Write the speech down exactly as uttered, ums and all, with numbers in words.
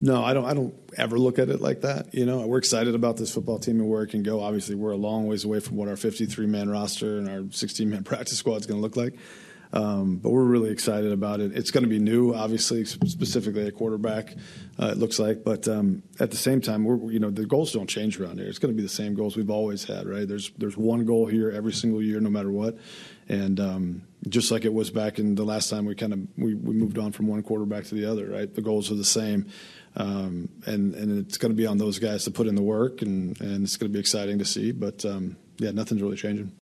No, I don't. I don't ever look at it like that. You know, we're excited about this football team and where it can go. Obviously, we're a long ways away from what our fifty-three man roster and our sixteen man practice squad is going to look like. Um, but we're really excited about it. It's going to be new, obviously, specifically at quarterback. Uh, it looks like, but um, at the same time, we're you know the goals don't change around here. It's going to be the same goals we've always had, right? There's there's one goal here every single year, no matter what, and um, just like it was back in the last time we kind of we, we moved on from one quarterback to the other, right? The goals are the same. Um, and, and it's going to be on those guys to put in the work, and, and it's going to be exciting to see. But, um, yeah, nothing's really changing.